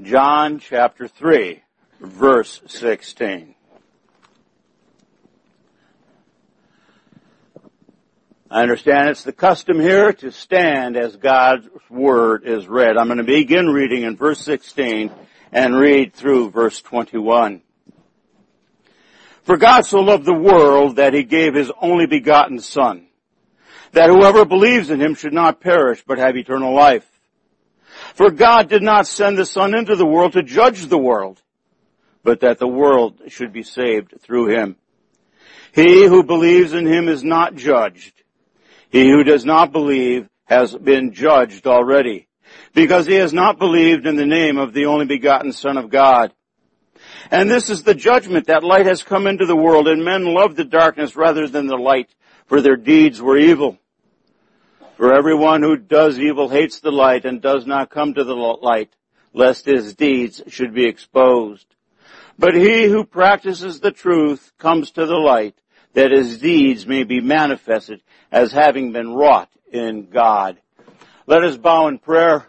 John chapter 3, verse 16. I understand it's the custom here to stand as God's Word is read. I'm going to begin reading in verse 16 and read through verse 21. For God so loved the world that He gave His only begotten Son, that whoever believes in Him should not perish but have eternal life. For God did not send the Son into the world to judge the world, but that the world should be saved through Him. He who believes in Him is not judged. He who does not believe has been judged already, because he has not believed in the name of the only begotten Son of God. And this is the judgment, that light has come into the world, and men love the darkness rather than the light, for their deeds were evil. For everyone who does evil hates the light and does not come to the light, lest his deeds should be exposed. But he who practices the truth comes to the light, that his deeds may be manifested as having been wrought in God. Let us bow in prayer.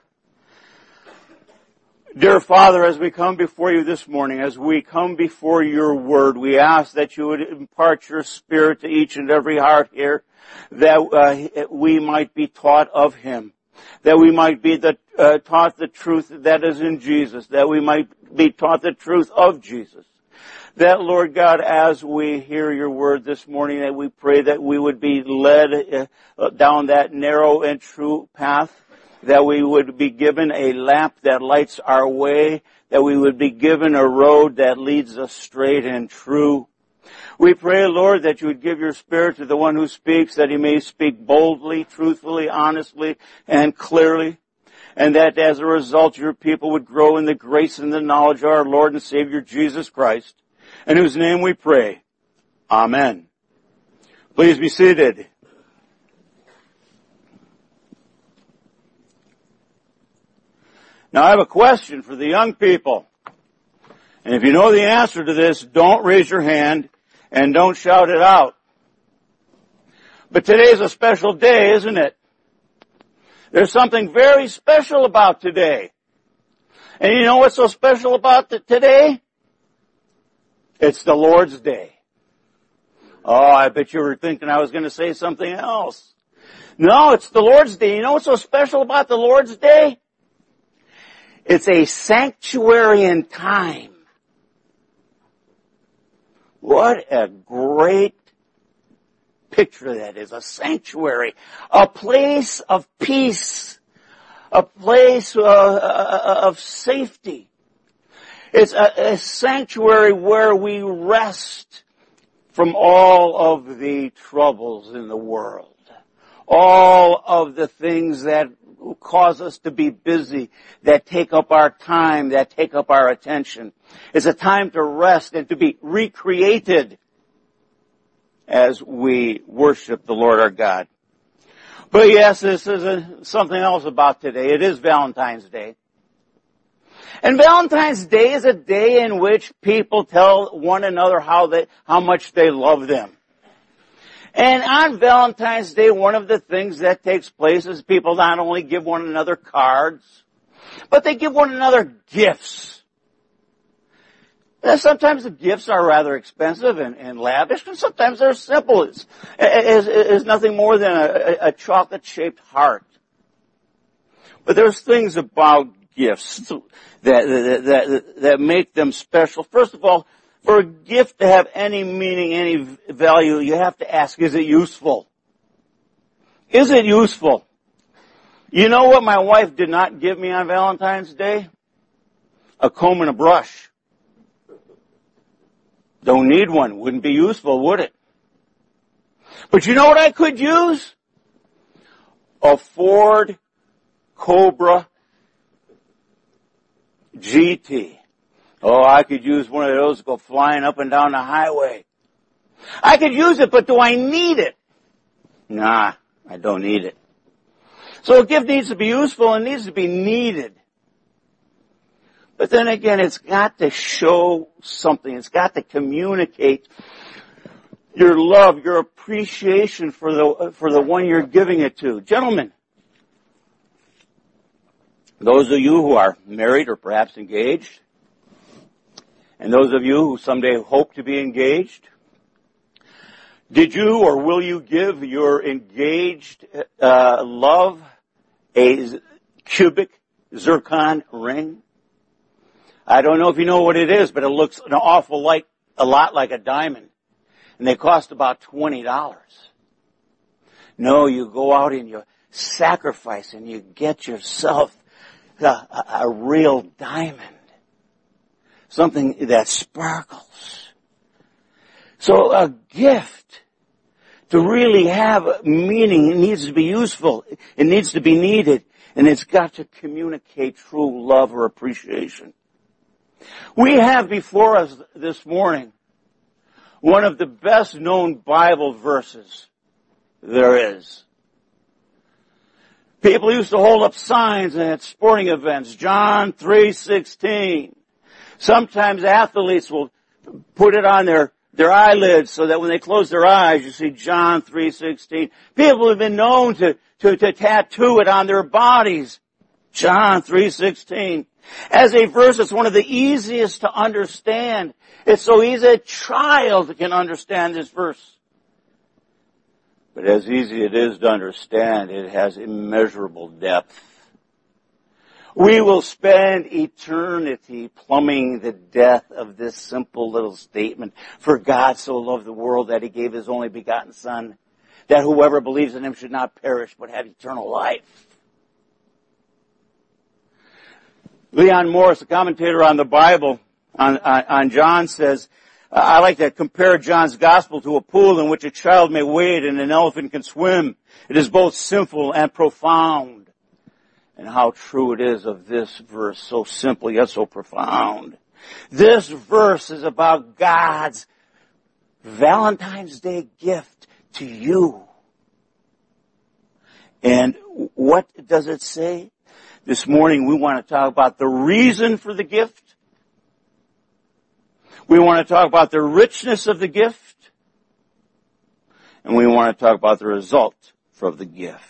Dear Father, as we come before you this morning, as we come before your word, we ask that you would impart your Spirit to each and every heart here, that we might be taught of him, that we might be taught the truth that is in Jesus, that we might be taught the truth of Jesus. That, Lord God, as we hear your word this morning, that we pray that we would be led down that narrow and true path, that we would be given a lamp that lights our way, that we would be given a road that leads us straight and true. We pray, Lord, that you would give your Spirit to the one who speaks, that he may speak boldly, truthfully, honestly, and clearly, and that as a result your people would grow in the grace and the knowledge of our Lord and Savior Jesus Christ, in whose name we pray. Amen. Please be seated. Now I have a question for the young people. And if you know the answer to this, don't raise your hand and don't shout it out. But today's a special day, isn't it? There's something very special about today. And you know what's so special about today? It's the Lord's Day. Oh, I bet you were thinking I was going to say something else. No, it's the Lord's Day. You know what's so special about the Lord's Day? It's a sanctuary in time. What a great picture that is. A sanctuary. A place of peace. A place of safety. It's a sanctuary where we rest from all of the troubles in the world. All of the things that cause us to be busy, that take up our time, that take up our attention. It's a time to rest and to be recreated as we worship the Lord our God. But yes, this is something else about today. It is Valentine's Day. And Valentine's Day is a day in which people tell one another how much they love them. And on Valentine's Day, one of the things that takes place is people not only give one another cards, but they give one another gifts. And sometimes the gifts are rather expensive and lavish, and sometimes they're simple. It's nothing more than a chocolate-shaped heart. But there's things about gifts that make them special. First of all, for a gift to have any meaning, any value, you have to ask, is it useful? Is it useful? You know what my wife did not give me on Valentine's Day? A comb and a brush. Don't need one. Wouldn't be useful, would it? But you know what I could use? A Ford Cobra GT. Oh, I could use one of those to go flying up and down the highway. I could use it, but do I need it? Nah, I don't need it. So a gift needs to be useful and needs to be needed. But then again, it's got to show something. It's got to communicate your love, your appreciation for the one you're giving it to. Gentlemen, Those of you who are married or perhaps engaged, and those of you who someday hope to be engaged, did you or will you give your engaged love a cubic zircon ring? I don't know if you know what it is, but it looks a lot like a diamond. And they cost about $20. No, you go out and you sacrifice and you get yourself a real diamond. Something that sparkles. So a gift, to really have meaning, it needs to be useful. It needs to be needed. And it's got to communicate true love or appreciation. We have before us this morning one of the best known Bible verses there is. People used to hold up signs at sporting events, John 3:16. Sometimes athletes will put it on their eyelids so that when they close their eyes, you see John 3:16. People have been known to tattoo it on their bodies, John 3:16. As a verse, it's one of the easiest to understand. It's so easy a child can understand this verse. But as easy it is to understand, it has immeasurable depth. We will spend eternity plumbing the depth of this simple little statement. For God so loved the world that He gave His only begotten Son, that whoever believes in Him should not perish but have eternal life. Leon Morris, a commentator on the Bible, on John, says, I like to compare John's gospel to a pool in which a child may wade and an elephant can swim. It is both simple and profound. And how true it is of this verse, so simple yet so profound. This verse is about God's Valentine's Day gift to you. And what does it say? This morning we want to talk about the reason for the gift. We want to talk about the richness of the gift. And we want to talk about the result from the gift.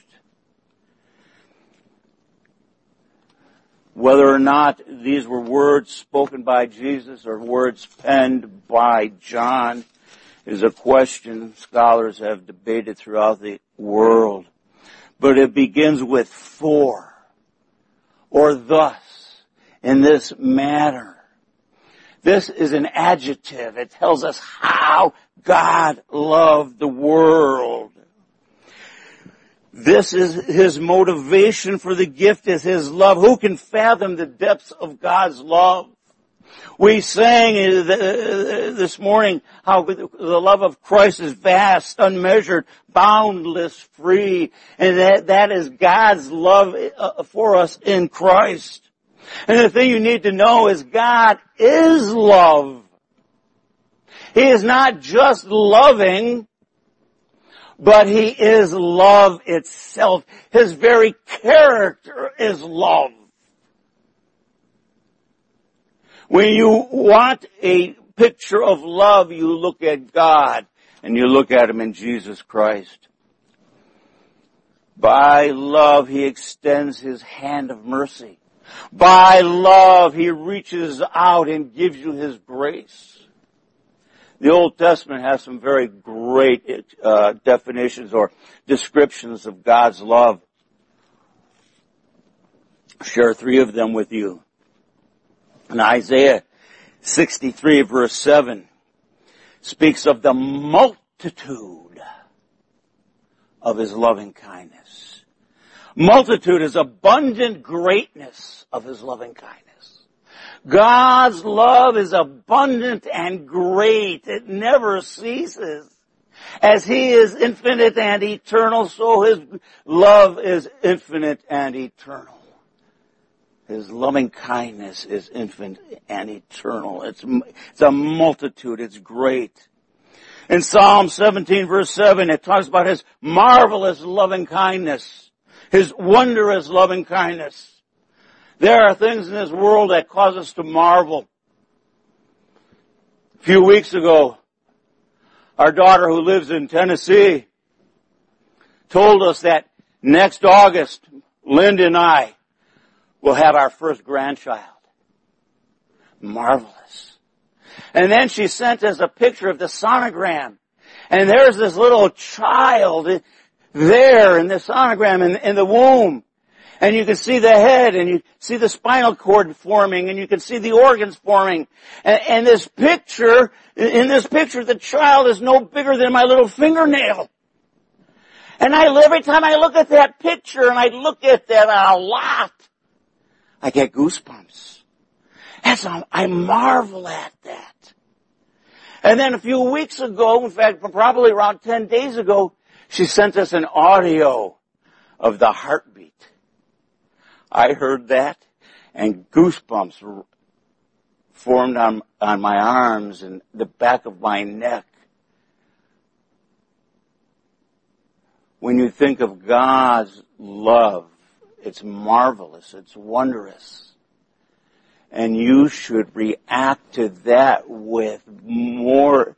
Whether or not these were words spoken by Jesus or words penned by John is a question scholars have debated throughout the world. But it begins with for, or thus, in this manner. This is an adjective. It tells us how God loved the world. This is His motivation for the gift, is His love. Who can fathom the depths of God's love? We sang this morning how the love of Christ is vast, unmeasured, boundless, free. And that is God's love for us in Christ. And the thing you need to know is God is love. He is not just loving, but He is love itself. His very character is love. When you want a picture of love, you look at God and you look at Him in Jesus Christ. By love, He extends His hand of mercy. By love, He reaches out and gives you His grace. The Old Testament has some very great definitions or descriptions of God's love. I'll share 3 of them with you. In Isaiah 63 verse 7 speaks of the multitude of His loving kindness. Multitude is abundant greatness of His loving kindness. God's love is abundant and great. It never ceases. As He is infinite and eternal, so His love is infinite and eternal. His loving kindness is infinite and eternal. It's a multitude. It's great. In Psalm 17 verse 7, it talks about His marvelous loving kindness. His wondrous loving kindness. There are things in this world that cause us to marvel. A few weeks ago, our daughter who lives in Tennessee told us that next August, Linda and I we'll have our first grandchild. Marvelous. And then she sent us a picture of the sonogram. And there's this little child there in the sonogram in the womb. And you can see the head, and you see the spinal cord forming, and you can see the organs forming. And in this picture, the child is no bigger than my little fingernail. And every time I look at that picture, and I look at that a lot, I get goosebumps. I marvel at that. And then a few weeks ago, in fact, probably around 10 days ago, she sent us an audio of the heartbeat. I heard that, and goosebumps formed on my arms and the back of my neck. When you think of God's love, it's marvelous, it's wondrous. And you should react to that with more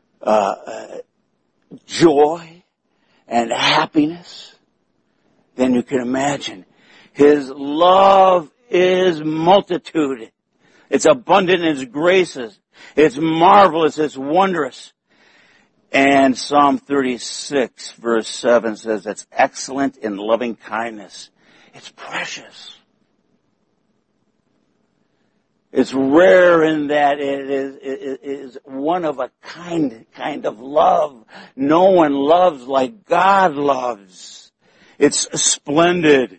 joy and happiness than you can imagine. His love is multitude. It's abundant in His graces. It's marvelous. It's wondrous. And Psalm 36 verse 7 says it's excellent in loving kindness. It's precious. It's rare in that it is one of a kind of love. No one loves like God loves. It's splendid.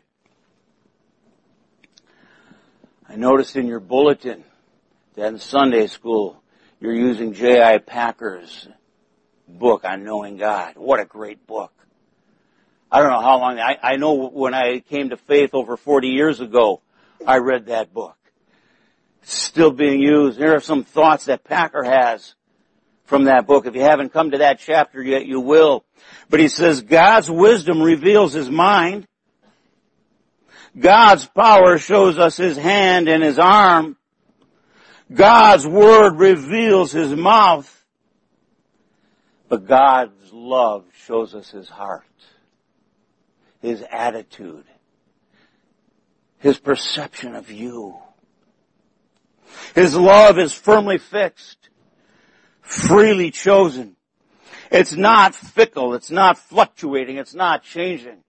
I noticed in your bulletin that in Sunday school you're using J.I. Packer's book on knowing God. What a great book. I don't know how long. I know when I came to faith over 40 years ago, I read that book. It's still being used. There are some thoughts that Packer has from that book. If you haven't come to that chapter yet, you will. But he says, God's wisdom reveals His mind. God's power shows us His hand and His arm. God's word reveals His mouth. But God's love shows us His heart, His attitude, His perception of you. His love is firmly fixed, freely chosen. It's not fickle. It's not fluctuating. It's not changing.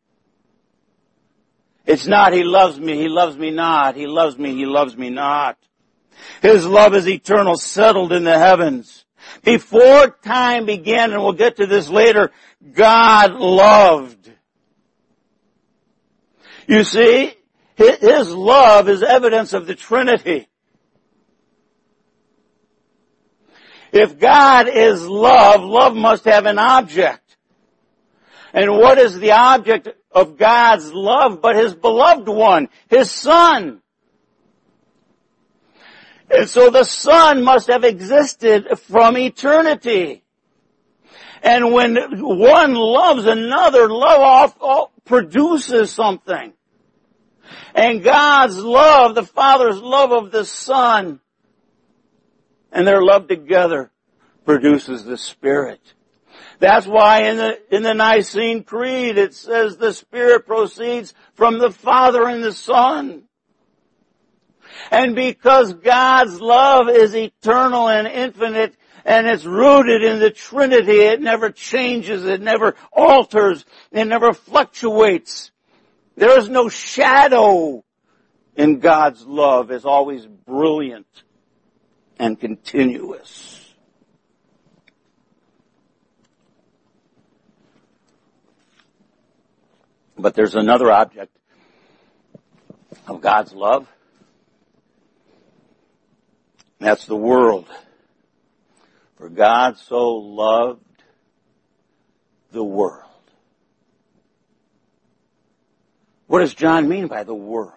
It's not, He loves me not. He loves me not. His love is eternal, settled in the heavens. Before time began, and we'll get to this later, God loved. You see, His love is evidence of the Trinity. If God is love, love must have an object. And what is the object of God's love but His beloved one, His Son? And so the Son must have existed from eternity. And when one loves another, love produces something. And God's love, the Father's love of the Son, and their love together produces the Spirit. That's why in the Nicene Creed it says the Spirit proceeds from the Father and the Son. And because God's love is eternal and infinite, and it's rooted in the Trinity, it never changes, it never alters, it never fluctuates. There is no shadow in God's love. It's always brilliant and continuous. But there's another object of God's love. That's the world. For God so loved the world. What does John mean by the world?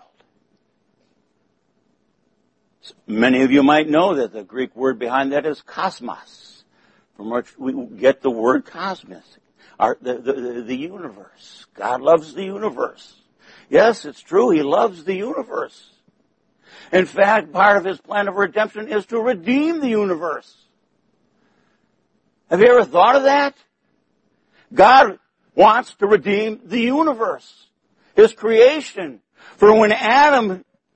Many of you might know that the Greek word behind that is cosmos, from which we get the word cosmos, the universe. God loves the universe. Yes, it's true, He loves the universe. In fact, part of His plan of redemption is to redeem the universe. Have you ever thought of that? God wants to redeem the universe, His creation. For when Adam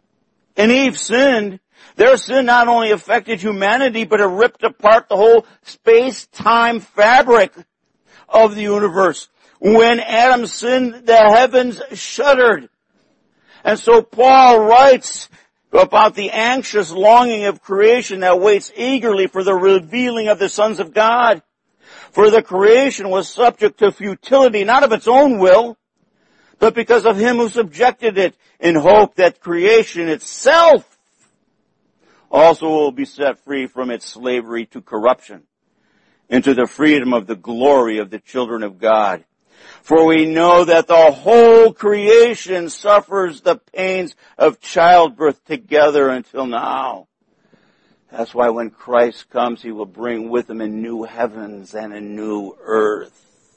and Eve sinned, their sin not only affected humanity, but it ripped apart the whole space-time fabric of the universe. When Adam sinned, the heavens shuddered. And so Paul writes about the anxious longing of creation that waits eagerly for the revealing of the sons of God. For the creation was subject to futility, not of its own will, but because of him who subjected it, in hope that creation itself also will be set free from its slavery to corruption into the freedom of the glory of the children of God. For we know that the whole creation suffers the pains of childbirth together until now. That's why when Christ comes, he will bring with him a new heavens and a new earth.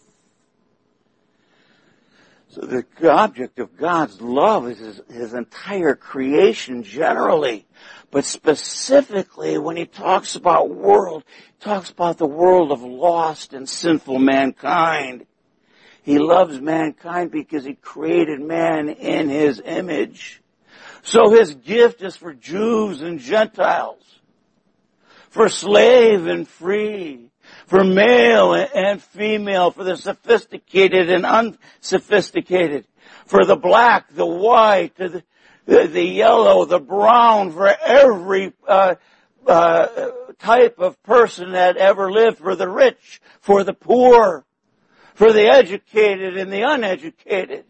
So the object of God's love is his entire creation generally. But specifically, when he talks about world, he talks about the world of lost and sinful mankind. He loves mankind because he created man in his image. So his gift is for Jews and Gentiles, for slave and free, for male and female, for the sophisticated and unsophisticated, for the black, the white, the yellow, the brown, for every type of person that ever lived, for the rich, for the poor, for the educated and the uneducated,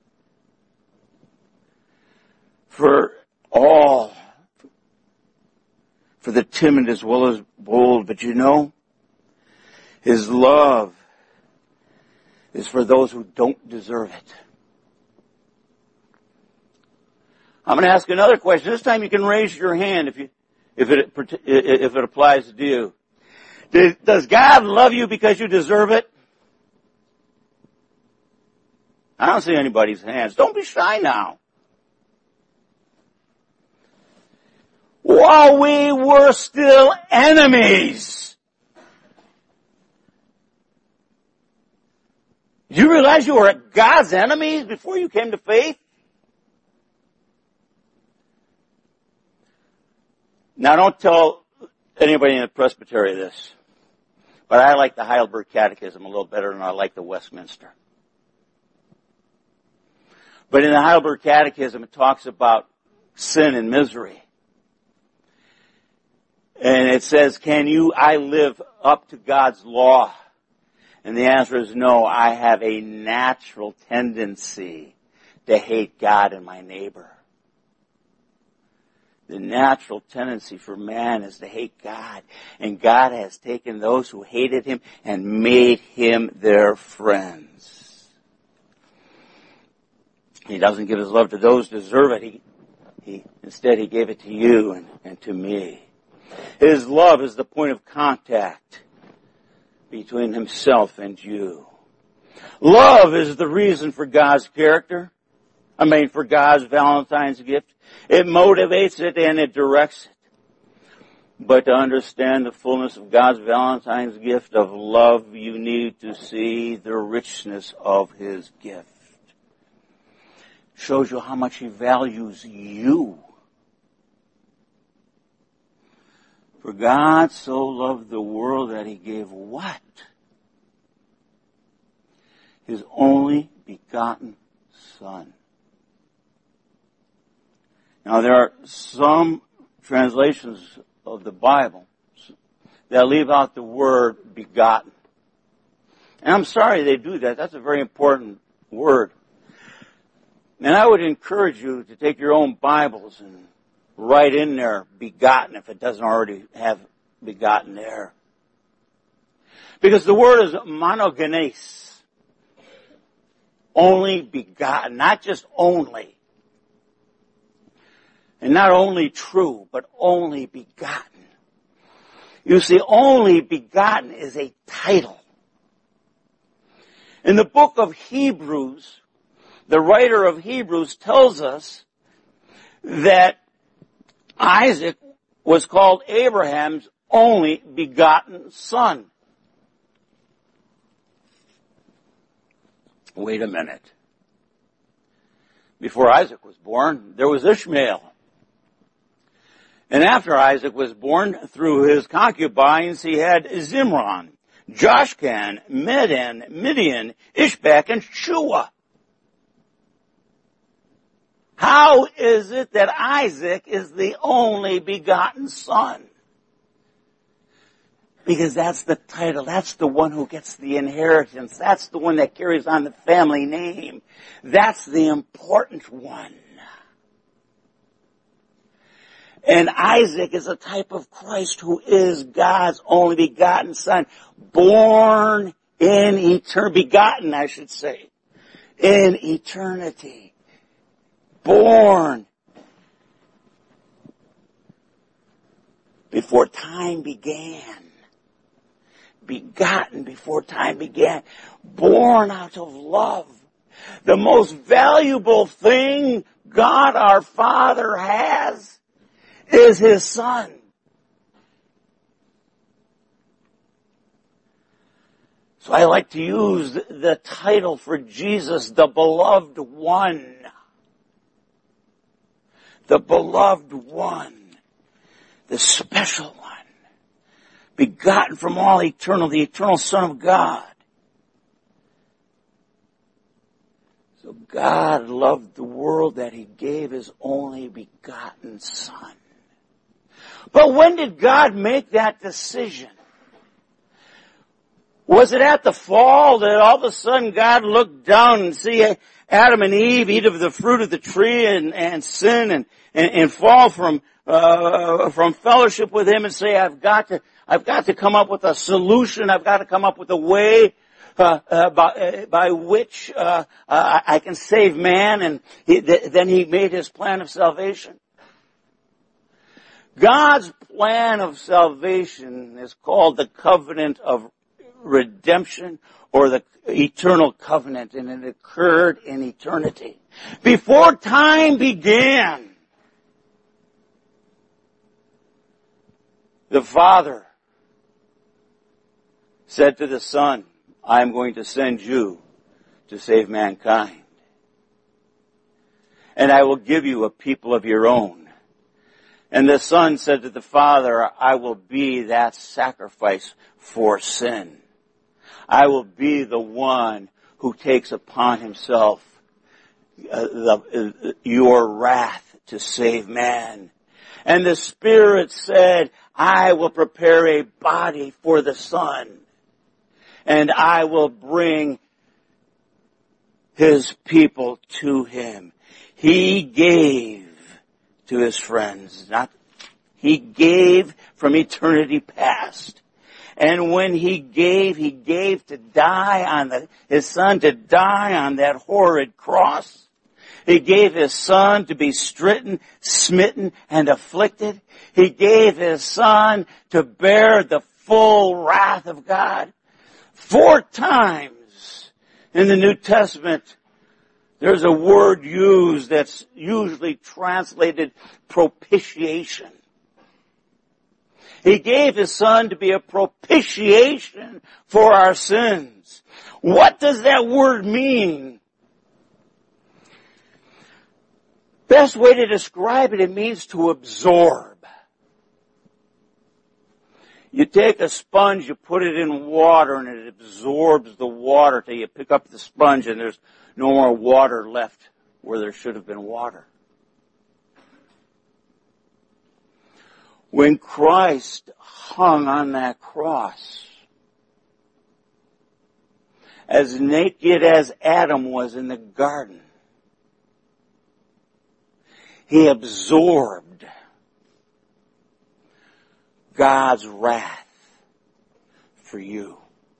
for all, for the timid as well as bold. But you know, his love is for those who don't deserve it. I'm going to ask another question. This time you can raise your hand if it applies to you. Does God love you because you deserve it? I don't see anybody's hands. Don't be shy now. While we were still enemies. Did you realize you were God's enemies before you came to faith? Now don't tell anybody in the presbytery this, but I like the Heidelberg Catechism a little better than I like the Westminster. But in the Heidelberg Catechism, it talks about sin and misery. And it says, I live up to God's law? And the answer is no. I have a natural tendency to hate God and my neighbor. The natural tendency for man is to hate God. And God has taken those who hated him and made him their friends. He doesn't give his love to those who deserve it. Instead, he gave it to you and to me. His love is the point of contact between himself and you. Love is the reason for God's character. For God's Valentine's gift. It motivates it and it directs it. But to understand the fullness of God's Valentine's gift of love, you need to see the richness of his gift. Shows you how much he values you. For God so loved the world that he gave what? His only begotten Son. Now there are some translations of the Bible that leave out the word begotten. And I'm sorry they do that. That's a very important word. And I would encourage you to take your own Bibles and write in there begotten if it doesn't already have begotten there. Because the word is monogenes. Only begotten. Not just only. And not only true, but only begotten. You see, only begotten is a title. In the book of Hebrews, the writer of Hebrews tells us that Isaac was called Abraham's only begotten son. Wait a minute. Before Isaac was born, there was Ishmael. And after Isaac was born, through his concubines, he had Zimran, Joshkan, Medan, Midian, Ishbak, and Shua. How is it that Isaac is the only begotten son? Because that's the title. That's the one who gets the inheritance. That's the one that carries on the family name. That's the important one. And Isaac is a type of Christ, who is God's only begotten son, born in eternity, begotten, I should say, in eternity. Born before time began. Begotten before time began. Born out of love. The most valuable thing God our Father has is His Son. So I like to use the title for Jesus, the Beloved One. The Beloved One. The special one. Begotten from all eternal, the eternal Son of God. So God loved the world that He gave His only begotten Son. But when did God make that decision? Was it at the fall that all of a sudden God looked down and see Adam and Eve eat of the fruit of the tree and sin and fall from fellowship with Him and say, I've got to come up with a solution. I've got to come up with a way by which I can save man. And then He made His plan of salvation. God's plan of salvation is called the covenant of redemption, or the eternal covenant, and it occurred in eternity. Before time began, the Father said to the Son, I'm going to send you to save mankind. And I will give you a people of your own. And the Son said to the Father, I will be that sacrifice for sin. I will be the one who takes upon Himself your wrath to save man. And the Spirit said, I will prepare a body for the Son. And I will bring His people to Him. He gave to His friends. He gave from eternity past. And when He gave to die on His Son to die on that horrid cross. He gave His Son to be stricken, smitten, and afflicted. He gave His Son to bear the full wrath of God. 4 times in the New Testament, there's a word used that's usually translated propitiation. He gave His Son to be a propitiation for our sins. What does that word mean? Best way to describe it means to absorb. You take a sponge, you put it in water, and it absorbs the water till you pick up the sponge and there's no more water left where there should have been water. When Christ hung on that cross, as naked as Adam was in the garden, He absorbed God's wrath for you.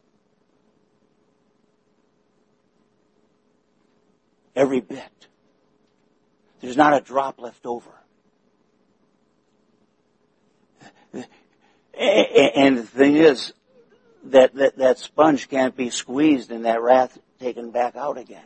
Every bit. There's not a drop left over. And the thing is, that sponge can't be squeezed and that wrath taken back out again.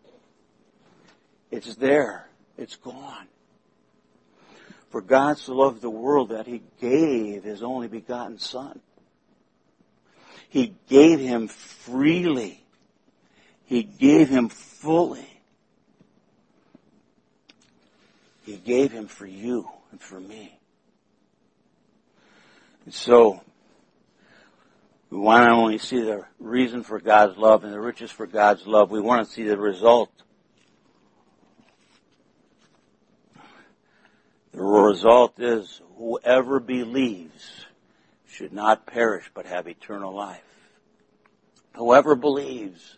It's there. It's gone. For God so loved the world that He gave His only begotten Son. He gave Him freely. He gave Him fully. He gave Him for you and for me. And so, we want to only see the reason for God's love and the riches for God's love. We want to see the result. The result is whoever believes should not perish but have eternal life. Whoever believes.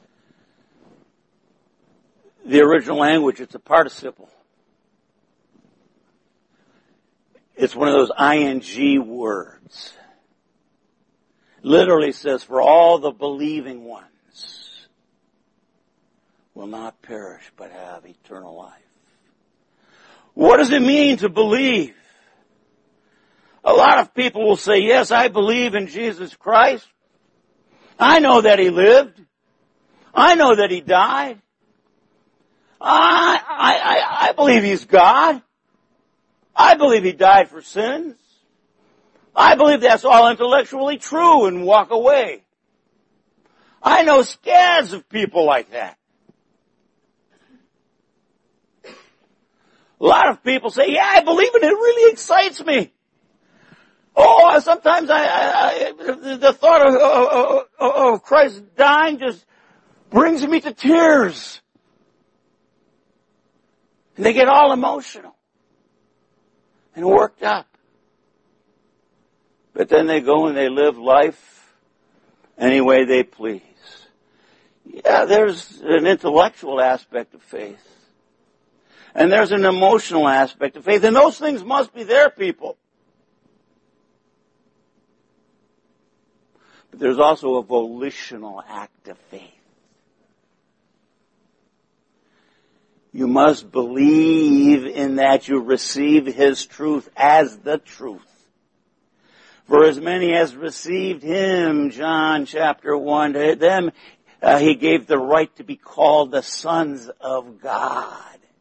The original language, it's a participle. It's one of those ing words. Literally says, for all the believing ones will not perish but have eternal life. What does it mean to believe? A lot of people will say, yes, I believe in Jesus Christ. I know that He lived. I know that He died. I believe He's God. I believe He died for sins. I believe that's all intellectually true and walk away. I know scads of people like that. A lot of people say, yeah, I believe in it. It really excites me. Oh, sometimes the thought of Christ dying just brings me to tears. And they get all emotional and worked up. But then they go and they live life any way they please. Yeah, there's an intellectual aspect of faith. And there's an emotional aspect of faith. And those things must be there, people. But there's also a volitional act of faith. You must believe in that you receive His truth as the truth. For as many as received Him, John chapter 1, to them He gave the right to be called the sons of God.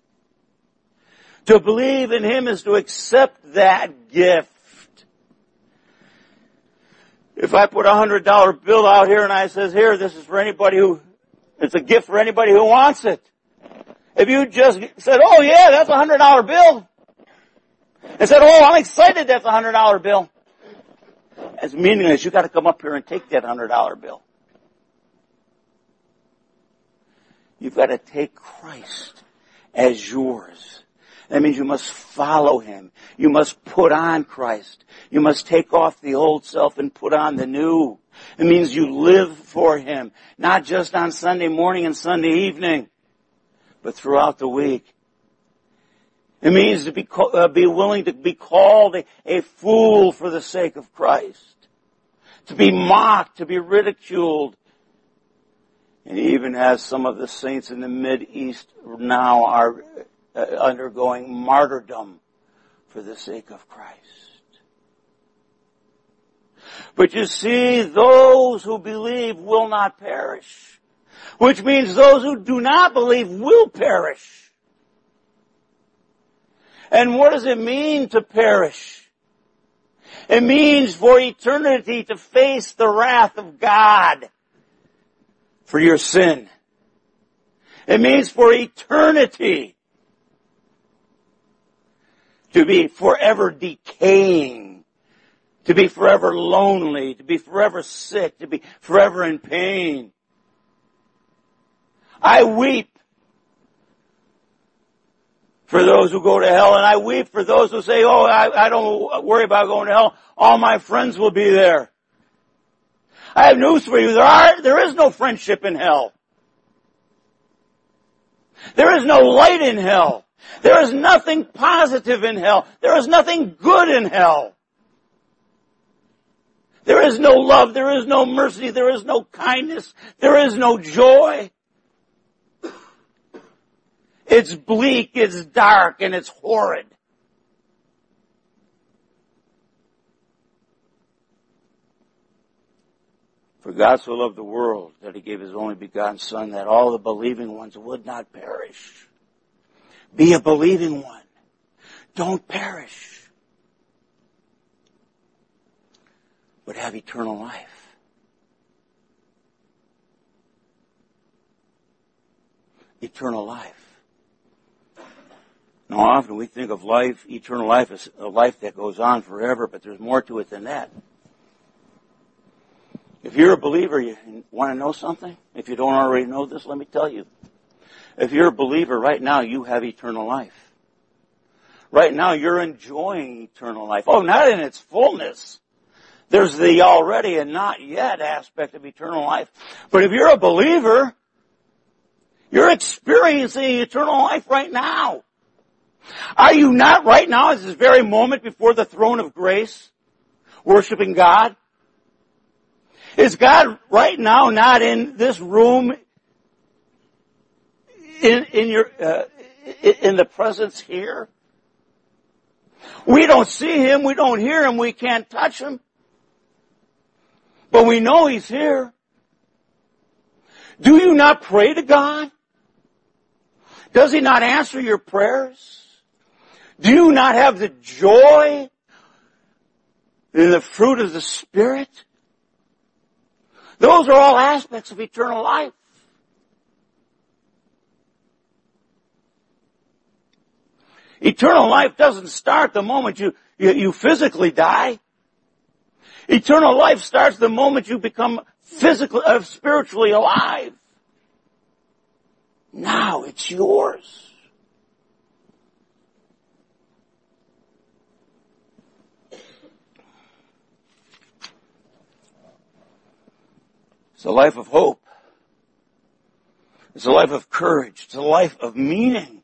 To believe in Him is to accept that gift. If I put a $100 bill out here and I says, here, this is for anybody it's a gift for anybody who wants it. If you just said, oh yeah, that's a $100 bill. And said, oh, I'm excited that's a $100 bill. It's meaningless. You got to come up here and take that $100 bill. You've got to take Christ as yours. That means you must follow Him. You must put on Christ. You must take off the old self and put on the new. It means you live for Him, not just on Sunday morning and Sunday evening, but throughout the week. It means to be willing to be called a fool for the sake of Christ. To be mocked, to be ridiculed. And even as some of the saints in the Mideast now are undergoing martyrdom for the sake of Christ. But you see, those who believe will not perish. Which means those who do not believe will perish. And what does it mean to perish? It means for eternity to face the wrath of God for your sin. It means for eternity to be forever decaying, to be forever lonely, to be forever sick, to be forever in pain. I weep for those who go to hell, and I weep for those who say, oh, I don't worry about going to hell. All my friends will be there. I have news for you. There is no friendship in hell. There is no light in hell. There is nothing positive in hell. There is nothing good in hell. There is no love. There is no mercy. There is no kindness. There is no joy. It's bleak, it's dark, and it's horrid. For God so loved the world that He gave His only begotten Son, that all the believing ones would not perish. Be a believing one. Don't perish, but have eternal life. Eternal life. Now, often we think of life, eternal life, as a life that goes on forever, but there's more to it than that. If you're a believer, you want to know something? If you don't already know this, let me tell you. If you're a believer right now, you have eternal life. Right now, you're enjoying eternal life. Oh, not in its fullness. There's the already and not yet aspect of eternal life. But if you're a believer, you're experiencing eternal life right now. Are you not right now, at this very moment before the throne of grace, worshiping God? Is God right now not in this room, in the presence here? We don't see Him, we don't hear Him, we can't touch Him. But we know He's here. Do you not pray to God? Does He not answer your prayers? Do you not have the joy in the fruit of the Spirit? Those are all aspects of eternal life. Eternal life doesn't start the moment you physically die. Eternal life starts the moment you become spiritually alive. Now it's yours. It's a life of hope. It's a life of courage. It's a life of meaning.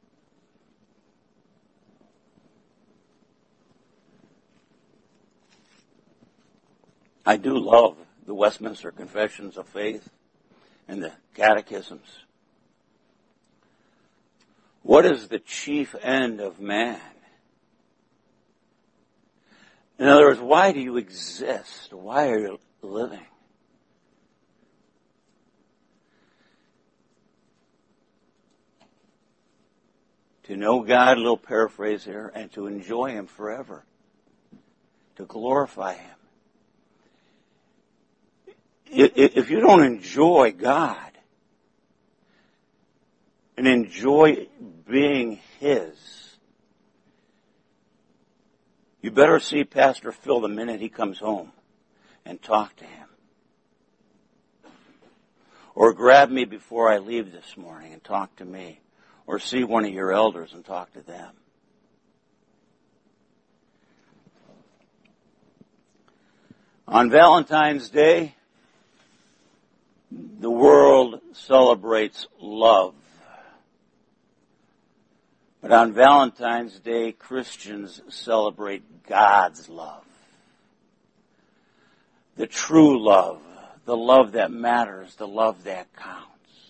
I do love the Westminster Confessions of Faith and the catechisms. What is the chief end of man? In other words, why do you exist? Why are you living? To know God, a little paraphrase here, and to enjoy Him forever. To glorify Him. If you don't enjoy God and enjoy being His, you better see Pastor Phil the minute he comes home and talk to him. Or grab me before I leave this morning and talk to me. Or see one of your elders and talk to them. On Valentine's Day, the world celebrates love. But on Valentine's Day, Christians celebrate God's love. The true love, the love that matters, the love that counts.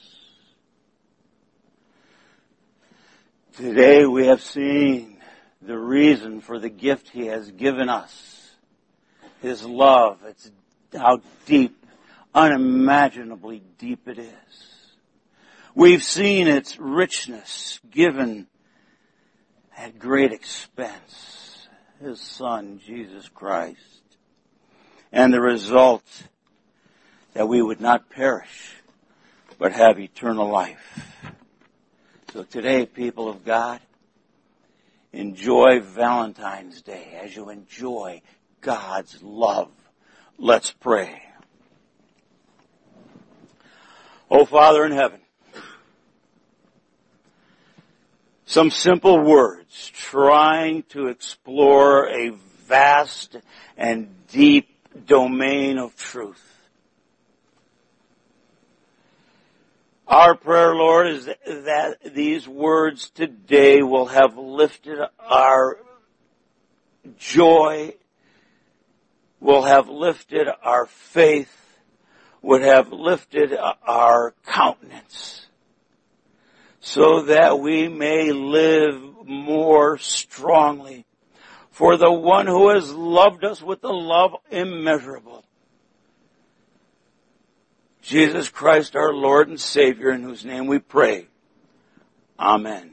Today we have seen the reason for the gift He has given us. His love, it's how deep, unimaginably deep it is. We've seen its richness given at great expense. His Son, Jesus Christ. And the result that we would not perish, but have eternal life. So today, people of God, enjoy Valentine's Day as you enjoy God's love. Let's pray. Oh, Father in heaven, some simple words trying to explore a vast and deep domain of truth. Our prayer, Lord, is that these words today will have lifted our joy, will have lifted our faith, would have lifted our countenance, so that we may live more strongly for the one who has loved us with a love immeasurable. Jesus Christ, our Lord and Savior, in whose name we pray. Amen.